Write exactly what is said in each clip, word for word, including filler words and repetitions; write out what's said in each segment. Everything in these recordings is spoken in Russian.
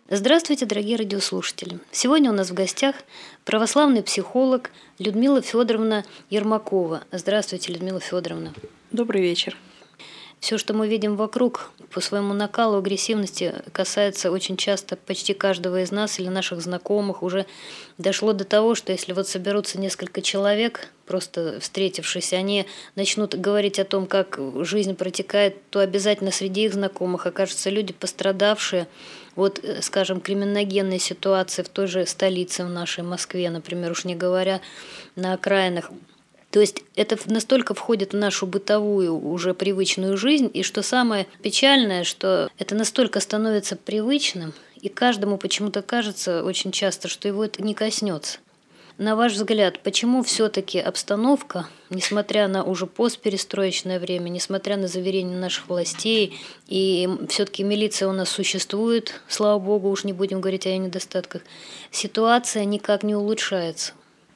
Здравствуйте, дорогие радиослушатели! Сегодня у нас в гостях православный психолог Людмила Федоровна Ермакова. Здравствуйте, Людмила Федоровна. Добрый вечер. Все, что мы видим вокруг, по своему накалу агрессивности, касается очень часто почти каждого из нас или наших знакомых. Уже дошло до того, что если вот соберутся несколько человек, просто встретившись, они начнут говорить о том, как жизнь протекает, то обязательно среди их знакомых окажутся люди, пострадавшие от, скажем, криминогенной ситуации в той же столице, в нашей Москве, например, уж не говоря на окраинах. То есть это настолько входит в нашу бытовую, уже привычную жизнь, и что самое печальное, что это настолько становится привычным, и каждому почему-то кажется очень часто, что его это не коснется. На ваш взгляд, почему все-таки обстановка, несмотря на уже постперестроечное время, несмотря на заверения наших властей, и все-таки милиция у нас существует, слава богу, уж не будем говорить о ее недостатках, ситуация никак не улучшается?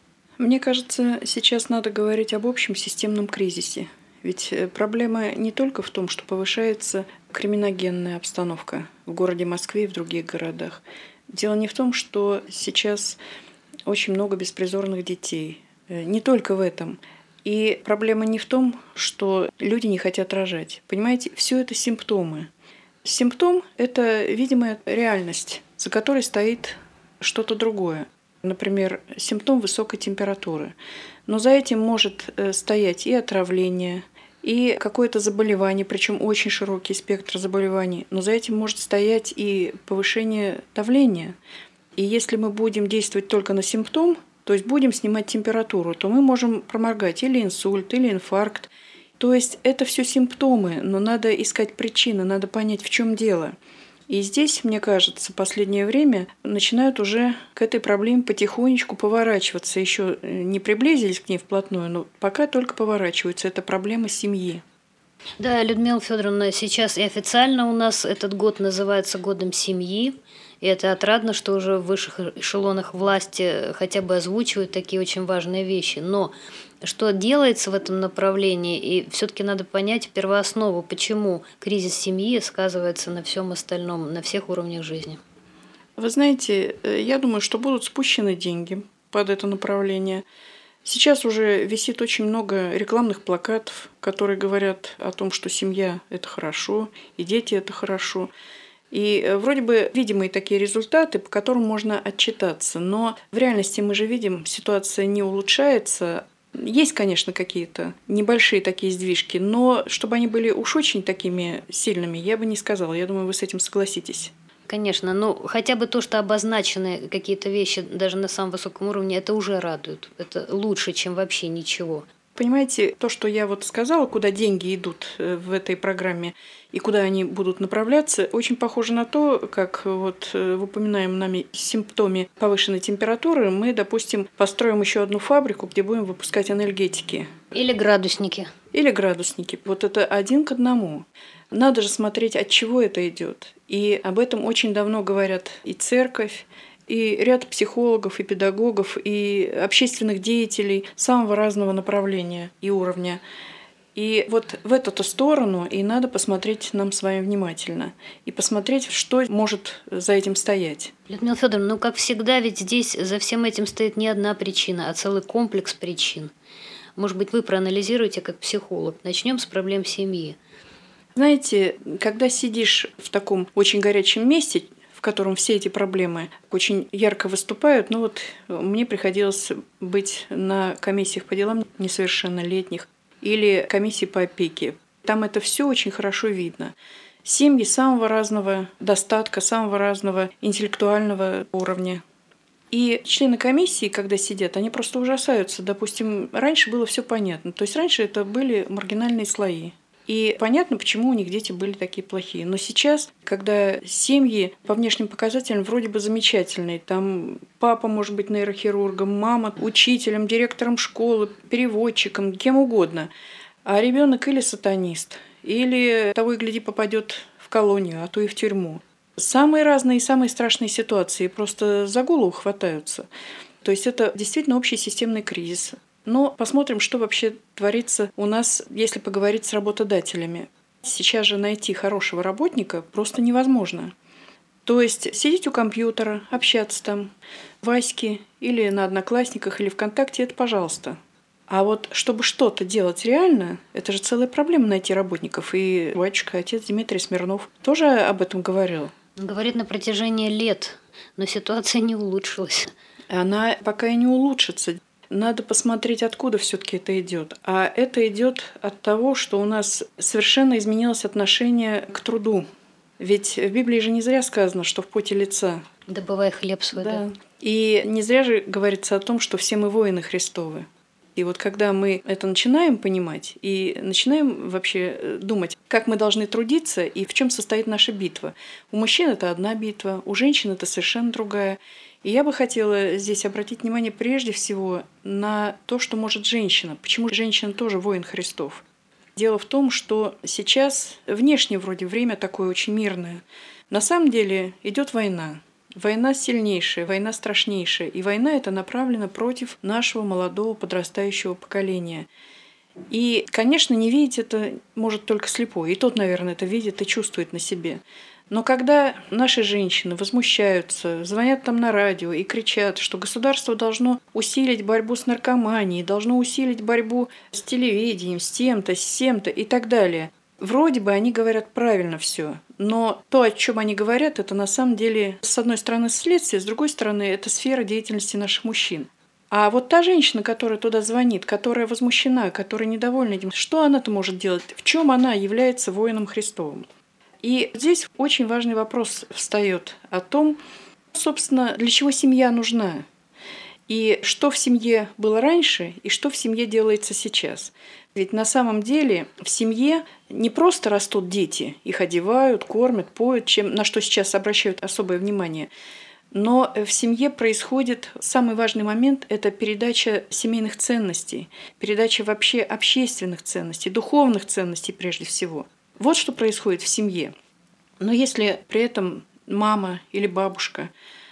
Мне кажется, сейчас надо говорить об общем системном кризисе. Ведь проблема не только в том, что повышается криминогенная обстановка в городе Москве и в других городах. Дело не в том, что сейчас очень много беспризорных детей. Не только в этом. И проблема не в том, что люди не хотят рожать. Понимаете, все это симптомы. Симптом – это видимая реальность, за которой стоит что-то другое. Например, симптом высокой температуры. Но за этим может стоять и отравление, и какое-то заболевание, причем очень широкий спектр заболеваний. Но за этим может стоять и повышение давления. И если мы будем действовать только на симптом, то есть будем снимать температуру, то мы можем проморгать или инсульт, или инфаркт. То есть это все симптомы, но надо искать причины, надо понять, в чем дело. И здесь, мне кажется, в последнее время начинают уже к этой проблеме потихонечку поворачиваться. Еще не приблизились к ней вплотную, но пока только поворачиваются. Это проблема семьи. Да, Людмила Федоровна, сейчас и официально у нас этот год называется годом семьи. И это отрадно, что уже в высших эшелонах власти хотя бы озвучивают такие очень важные вещи. Но что делается в этом направлении, и все-таки надо понять первооснову, почему кризис семьи сказывается на всем остальном, на всех уровнях жизни. Вы знаете, я думаю, что будут спущены деньги под это направление. Сейчас уже висит очень много рекламных плакатов, которые говорят о том, что семья – это хорошо, и дети – это хорошо. И вроде бы видимые такие результаты, по которым можно отчитаться. Но в реальности мы же видим, ситуация не улучшается. Есть, конечно, какие-то небольшие такие сдвижки, но чтобы они были уж очень такими сильными, я бы не сказала. Я думаю, вы с этим согласитесь. Конечно, но хотя бы то, что обозначены какие-то вещи даже на самом высоком уровне, это уже радует. Это лучше, чем вообще ничего. Понимаете, то, что я вот сказала, куда деньги идут в этой программе и куда они будут направляться, очень похоже на то, как вот в упоминаемом нами симптоме повышенной температуры мы, допустим, построим еще одну фабрику, где будем выпускать анальгетики. Или градусники. Или градусники. Вот это один к одному. Надо же смотреть, от чего это идет. И об этом очень давно говорят и церковь, и ряд психологов, и педагогов, и общественных деятелей самого разного направления и уровня. И вот в эту сторону и надо посмотреть нам с вами внимательно. И посмотреть, что может за этим стоять. Людмила Федоровна, ну как всегда, ведь здесь за всем этим стоит не одна причина, а целый комплекс причин. Может быть, вы проанализируете как психолог. Начнем с проблем семьи. Знаете, когда сидишь в таком очень горячем месте, в котором все эти проблемы очень ярко выступают. Ну вот мне приходилось быть на комиссиях по делам несовершеннолетних или комиссии по опеке. Там это все очень хорошо видно. Семьи самого разного достатка, самого разного интеллектуального уровня. И члены комиссии, когда сидят, они просто ужасаются. Допустим, раньше было все понятно. То есть раньше это были маргинальные слои. И понятно, почему у них дети были такие плохие. Но сейчас, когда семьи по внешним показателям вроде бы замечательные, там папа может быть нейрохирургом, мама учителем, директором школы, переводчиком, кем угодно, а ребенок или сатанист, или того и гляди попадет в колонию, а то и в тюрьму. Самые разные и самые страшные ситуации просто за голову хватаются. То есть это действительно общий системный кризис. Но посмотрим, что вообще творится у нас, если поговорить с работодателями. Сейчас же найти хорошего работника просто невозможно. То есть сидеть у компьютера, общаться там, в Аське или на Одноклассниках или ВКонтакте – это пожалуйста. А вот чтобы что-то делать реально, это же целая проблема найти работников. И батюшка, отец Дмитрий Смирнов тоже об этом говорил. Говорит на протяжении лет, но ситуация не улучшилась. Она пока и не улучшится. Надо посмотреть, откуда все-таки это идет. А это идет от того, что у нас совершенно изменилось отношение к труду. Ведь в Библии же не зря сказано, что в поте лица. Добывай хлеб свой. Да. Да. И не зря же говорится о том, что все мы воины Христовы. И вот когда мы это начинаем понимать и начинаем вообще думать, как мы должны трудиться и в чем состоит наша битва. У мужчин это одна битва, у женщин это совершенно другая. И я бы хотела здесь обратить внимание прежде всего на то, что может женщина. Почему женщина тоже воин Христов? Дело в том, что сейчас внешне вроде время такое очень мирное. На самом деле идет война. Война сильнейшая, война страшнейшая. И война эта направлена против нашего молодого подрастающего поколения. И, конечно, не видеть это может только слепой. И тот, наверное, это видит и чувствует на себе. Но когда наши женщины возмущаются, звонят там на радио и кричат, что государство должно усилить борьбу с наркоманией, должно усилить борьбу с телевидением, с тем-то, с тем-то и так далее, вроде бы они говорят правильно все, но то, о чем они говорят, это на самом деле, с одной стороны, следствие, с другой стороны, это сфера деятельности наших мужчин. А вот та женщина, которая туда звонит, которая возмущена, которая недовольна этим, что она-то может делать? В чем она является воином Христовым? И здесь очень важный вопрос встает о том, собственно, для чего семья нужна. И что в семье было раньше, и что в семье делается сейчас. Ведь на самом деле в семье не просто растут дети, их одевают, кормят, поют, чем, на что сейчас обращают особое внимание. Но в семье происходит самый важный момент – это передача семейных ценностей, передача вообще общественных ценностей, духовных ценностей прежде всего. Вот что происходит в семье. Но если при этом мама или бабушка,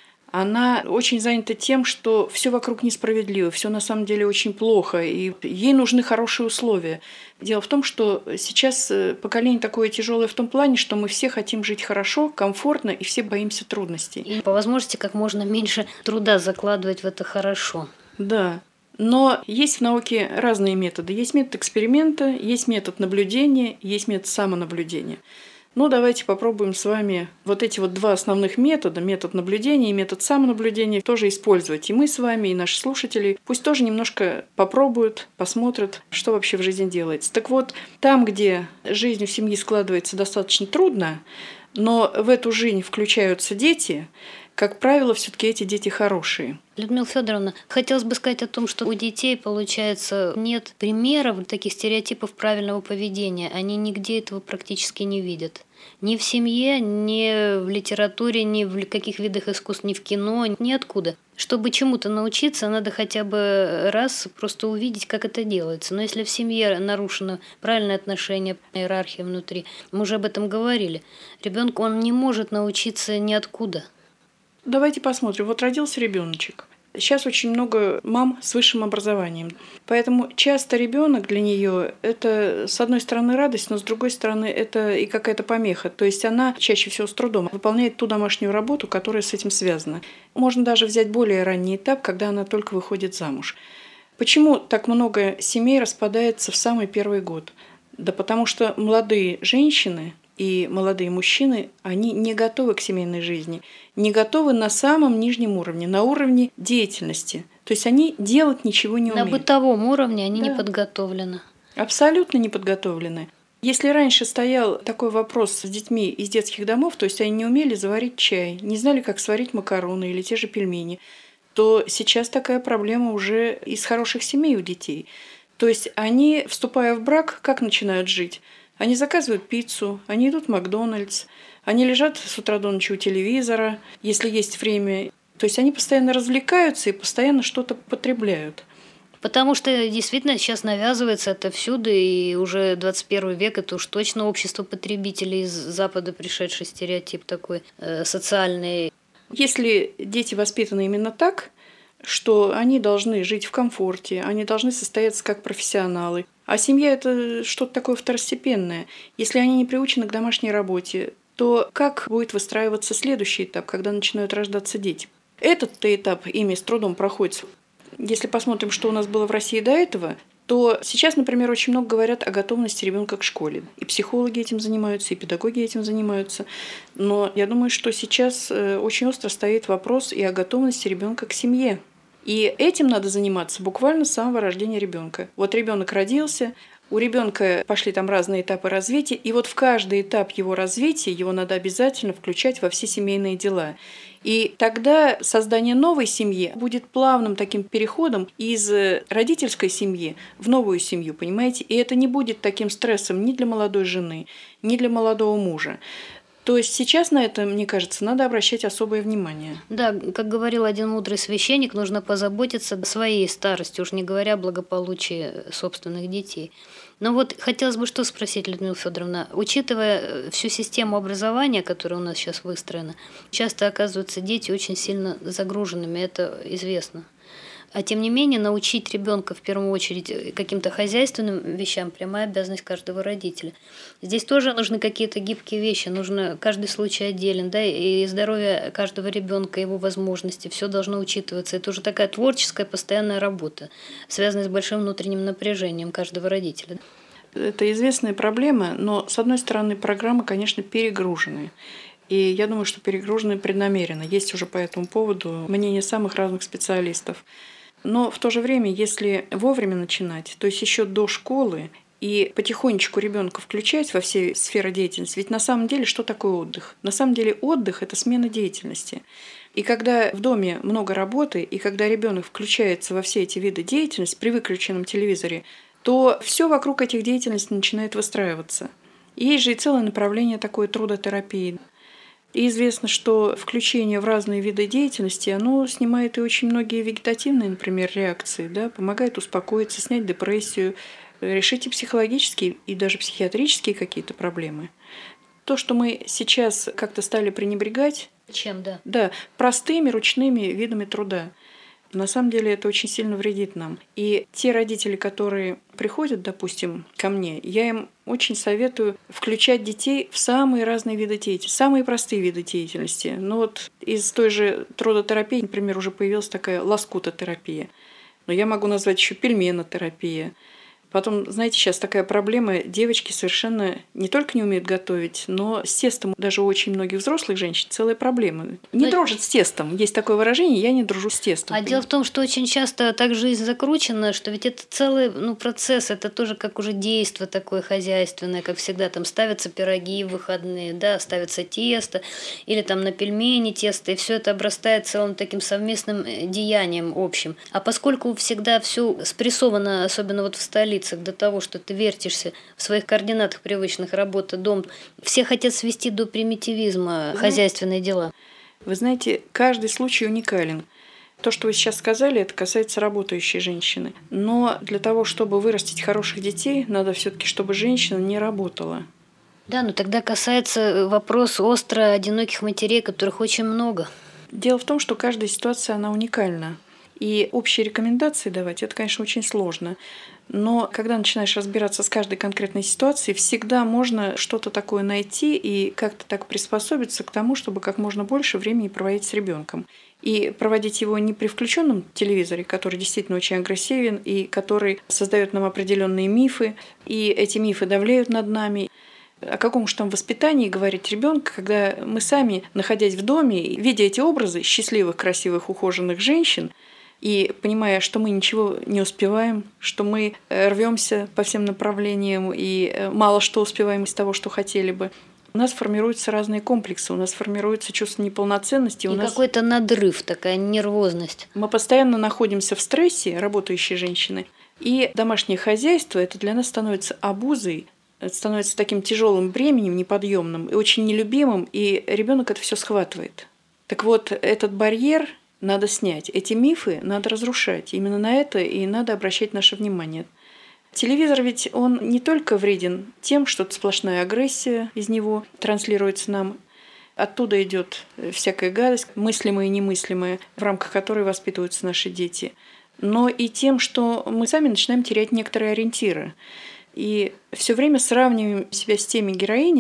она очень занята тем, что все вокруг несправедливо, все на самом деле очень плохо, и ей нужны хорошие условия. Дело в том, что сейчас поколение такое тяжелое в том плане, что мы все хотим жить хорошо, комфортно, и все боимся трудностей. И по возможности как можно меньше труда закладывать в это хорошо. Да. Но есть в науке разные методы. Есть метод эксперимента, есть метод наблюдения, есть метод самонаблюдения. Ну, давайте попробуем с вами вот эти вот два основных метода, метод наблюдения и метод самонаблюдения, тоже использовать. И мы с вами, и наши слушатели пусть тоже немножко попробуют, посмотрят, что вообще в жизни делается. Так вот, там, где жизнь в семье складывается достаточно трудно, но в эту жизнь включаются дети, как правило, все-таки эти дети хорошие. Людмила Федоровна, хотелось бы сказать о том, что у детей, получается, нет примеров таких стереотипов правильного поведения. Они нигде этого практически не видят. Ни в семье, ни в литературе, ни в каких видах искусств, ни в кино, ниоткуда. Чтобы чему-то научиться, надо хотя бы раз просто увидеть, как это делается. Но если в семье нарушено правильное отношение, иерархия внутри, мы уже об этом говорили, ребенку он не может научиться ниоткуда. Давайте посмотрим. Вот родился ребеночек. Сейчас очень много мам с высшим образованием. Поэтому часто ребенок для нее это, с одной стороны, радость, но с другой стороны, это и какая-то помеха. То есть она чаще всего с трудом выполняет ту домашнюю работу, которая с этим связана. Можно даже взять более ранний этап, когда она только выходит замуж. Почему так много семей распадается в самый первый год? Да потому что молодые женщины и молодые мужчины, они не готовы к семейной жизни, не готовы на самом нижнем уровне, на уровне деятельности. То есть они делать ничего не умеют. На бытовом уровне они Да. не подготовлены. Абсолютно не подготовлены. Если раньше стоял такой вопрос с детьми из детских домов, то есть они не умели заварить чай, не знали, как сварить макароны или те же пельмени, то сейчас такая проблема уже из хороших семей у детей. То есть они, вступая в брак, как начинают жить? Они заказывают пиццу, они идут в Макдональдс, они лежат с утра до ночи у телевизора, если есть время. То есть они постоянно развлекаются и постоянно что-то потребляют. Потому что действительно сейчас навязывается это всюду, и уже двадцать первый век это уж точно общество потребителей из Запада пришедший стереотип такой э, социальный. Если дети воспитаны именно так, что они должны жить в комфорте, они должны состояться как профессионалы. А семья – это что-то такое второстепенное. Если они не приучены к домашней работе, то как будет выстраиваться следующий этап, когда начинают рождаться дети? Этот-то этап ими с трудом проходит. Если посмотрим, что у нас было в России до этого, то сейчас, например, очень много говорят о готовности ребенка к школе. И психологи этим занимаются, и педагоги этим занимаются. Но я думаю, что сейчас очень остро стоит вопрос и о готовности ребенка к семье. И этим надо заниматься буквально с самого рождения ребенка. Вот ребенок родился, у ребенка пошли там разные этапы развития, и вот в каждый этап его развития его надо обязательно включать во все семейные дела. И тогда создание новой семьи будет плавным таким переходом из родительской семьи в новую семью, понимаете? И это не будет таким стрессом ни для молодой жены, ни для молодого мужа. То есть сейчас на это, мне кажется, надо обращать особое внимание. Да, как говорил один мудрый священник, нужно позаботиться о своей старости, уж не говоря о благополучии собственных детей. Но вот хотелось бы что спросить, Людмила Федоровна, учитывая всю систему образования, которая у нас сейчас выстроена, часто оказываются дети очень сильно загруженными, это известно. А тем не менее, научить ребенка в первую очередь каким-то хозяйственным вещам – прямая обязанность каждого родителя. Здесь тоже нужны какие-то гибкие вещи, нужно каждый случай отделен, да, и здоровье каждого ребенка, его возможности, все должно учитываться. Это уже такая творческая постоянная работа, связанная с большим внутренним напряжением каждого родителя. Это известная проблема, но, с одной стороны, программы, конечно, перегружены. И я думаю, что перегружены преднамеренно. Есть уже по этому поводу мнение самых разных специалистов. Но в то же время, если вовремя начинать, то есть еще до школы, и потихонечку ребенка включать во все сферы деятельности, ведь на самом деле что такое отдых? На самом деле отдых – это смена деятельности. И когда в доме много работы, и когда ребенок включается во все эти виды деятельности при выключенном телевизоре, то все вокруг этих деятельностей начинает выстраиваться. И есть же и целое направление такой трудотерапии. И известно, что включение в разные виды деятельности, оно снимает и очень многие вегетативные, например, реакции, да, помогает успокоиться, снять депрессию, решить и психологические, и даже психиатрические какие-то проблемы. То, что мы сейчас как-то стали пренебрегать, чем, да? Да, простыми ручными видами труда. На самом деле это очень сильно вредит нам. И те родители, которые приходят, допустим, ко мне, я им очень советую включать детей в самые разные виды деятельности, самые простые виды деятельности. Ну вот из той же трудотерапии, например, уже появилась такая лоскутотерапия. Но я могу назвать еще пельменотерапия. Потом, знаете, сейчас такая проблема, девочки совершенно не только не умеют готовить, но с тестом даже у очень многих взрослых женщин целая проблема. Не но... дружат с тестом. Есть такое выражение «я не дружу с тестом». А дело в том, что очень часто так жизнь закручена, что ведь это целый ну, процесс, это тоже как уже действо такое хозяйственное, как всегда, там ставятся пироги в выходные, да, ставится тесто, или там на пельмени тесто, и все это обрастает целым таким совместным деянием общим. А поскольку всегда все спрессовано, особенно вот в столице, до того, что ты вертишься в своих координатах привычных, работа, дом. Все хотят свести до примитивизма mm-hmm. хозяйственные дела. Вы знаете, каждый случай уникален. То, что вы сейчас сказали, это касается работающей женщины. Но для того, чтобы вырастить хороших детей, надо все-таки, чтобы женщина не работала. Да, но тогда касается вопрос остро одиноких матерей, которых очень много. Дело в том, что каждая ситуация, она уникальна. И общие рекомендации давать, это, конечно, очень сложно. Но когда начинаешь разбираться с каждой конкретной ситуацией, всегда можно что-то такое найти и как-то так приспособиться к тому, чтобы как можно больше времени проводить с ребенком. И проводить его не при включенном телевизоре, который действительно очень агрессивен и который создает нам определенные мифы, и эти мифы давляют над нами. О каком уж там воспитании говорить ребенка, когда мы сами, находясь в доме, видя эти образы счастливых, красивых, ухоженных женщин, и понимая, что мы ничего не успеваем, что мы рвемся по всем направлениям и мало что успеваем из того, что хотели бы, у нас формируются разные комплексы, у нас формируется чувство неполноценности. И у нас... какой-то надрыв, такая нервозность. Мы постоянно находимся в стрессе, работающие женщины, и домашнее хозяйство это для нас становится обузой, это становится таким тяжелым бременем, неподъемным и очень нелюбимым, и ребенок это все схватывает. Так вот, этот барьер надо снять. Эти мифы надо разрушать. Именно на это и надо обращать наше внимание. Телевизор ведь он не только вреден тем, что сплошная агрессия из него транслируется нам. Оттуда идет всякая гадость, мыслимая и немыслимая, в рамках которой воспитываются наши дети. Но и тем, что мы сами начинаем терять некоторые ориентиры. И все время сравниваем себя с теми героинями,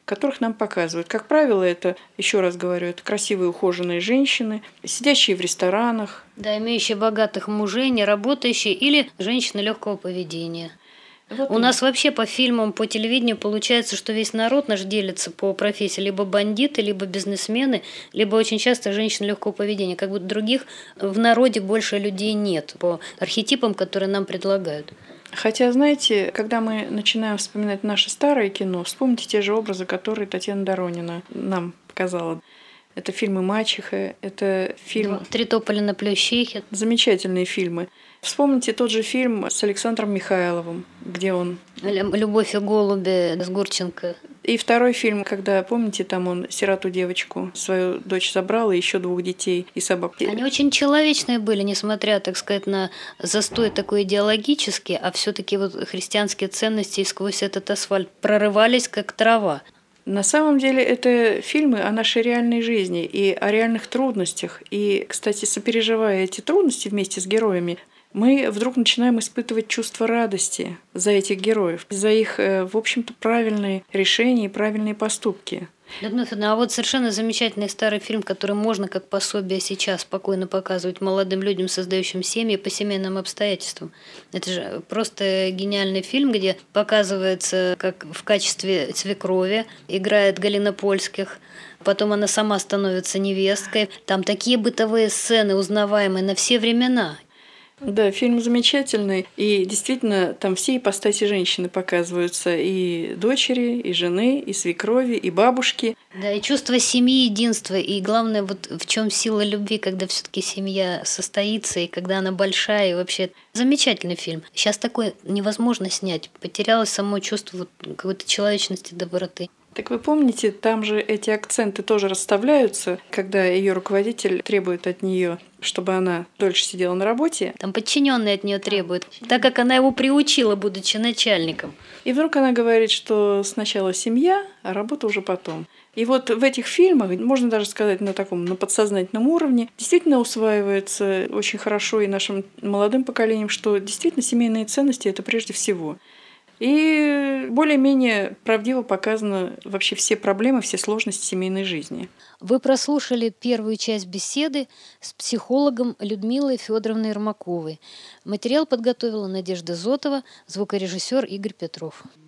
в которых нам показывают. Как правило, это, еще раз говорю, это красивые ухоженные женщины, сидящие в ресторанах. Да, имеющие богатых мужей, не работающие или женщины легкого поведения. Вот У нас вообще по фильмам, по телевидению получается, что весь народ наш делится по профессии. Либо бандиты, либо бизнесмены, либо очень часто женщины легкого поведения. Как будто других в народе больше людей нет по архетипам, которые нам предлагают. Хотя, знаете, когда мы начинаем вспоминать наше старое кино, вспомните те же образы, которые Татьяна Доронина нам показала. Это фильмы «Мачеха», это фильм... «Три тополя на плющихе». Замечательные фильмы. Вспомните тот же фильм с Александром Михайловым, где он... «Любовь и голуби» с Гурченко. И второй фильм, когда, помните, там он сироту девочку, свою дочь забрал, и еще двух детей, и собак. Они очень человечные были, несмотря, так сказать, на застой такой идеологический, а все-таки вот христианские ценности сквозь этот асфальт прорывались, как трава. На самом деле это фильмы о нашей реальной жизни и о реальных трудностях. И, кстати, сопереживая эти трудности вместе с героями, мы вдруг начинаем испытывать чувство радости за этих героев, за их, в общем-то, правильные решения и правильные поступки. Людмила Федоровна, а вот совершенно замечательный старый фильм, который можно как пособие сейчас спокойно показывать молодым людям, создающим семьи по семейным обстоятельствам. Это же просто гениальный фильм, где показывается, как в качестве свекрови играет Галина Польских. Потом она сама становится невесткой. Там такие бытовые сцены, узнаваемые на все времена. Да, фильм замечательный, и действительно там все ипостаси женщины показываются, и дочери, и жены, и свекрови, и бабушки. Да, и чувство семьи, единства, и главное, вот в чем сила любви, когда все-таки семья состоится, и когда она большая, и вообще замечательный фильм. Сейчас такое невозможно снять, потерялось само чувство вот какой-то человечности, доброты. Так вы помните, там же эти акценты тоже расставляются, когда ее руководитель требует от нее, чтобы она дольше сидела на работе. Там подчиненные от нее требуют, так как она его приучила, будучи начальником. И вдруг она говорит, что сначала семья, а работа уже потом. И вот в этих фильмах, можно даже сказать на таком на подсознательном уровне, действительно усваивается очень хорошо и нашим молодым поколением, что действительно семейные ценности – это прежде всего. И более-менее правдиво показаны вообще все проблемы, все сложности семейной жизни. Вы прослушали первую часть беседы с психологом Людмилой Федоровной Ермаковой. Материал подготовила Надежда Зотова, звукорежиссер Игорь Петров.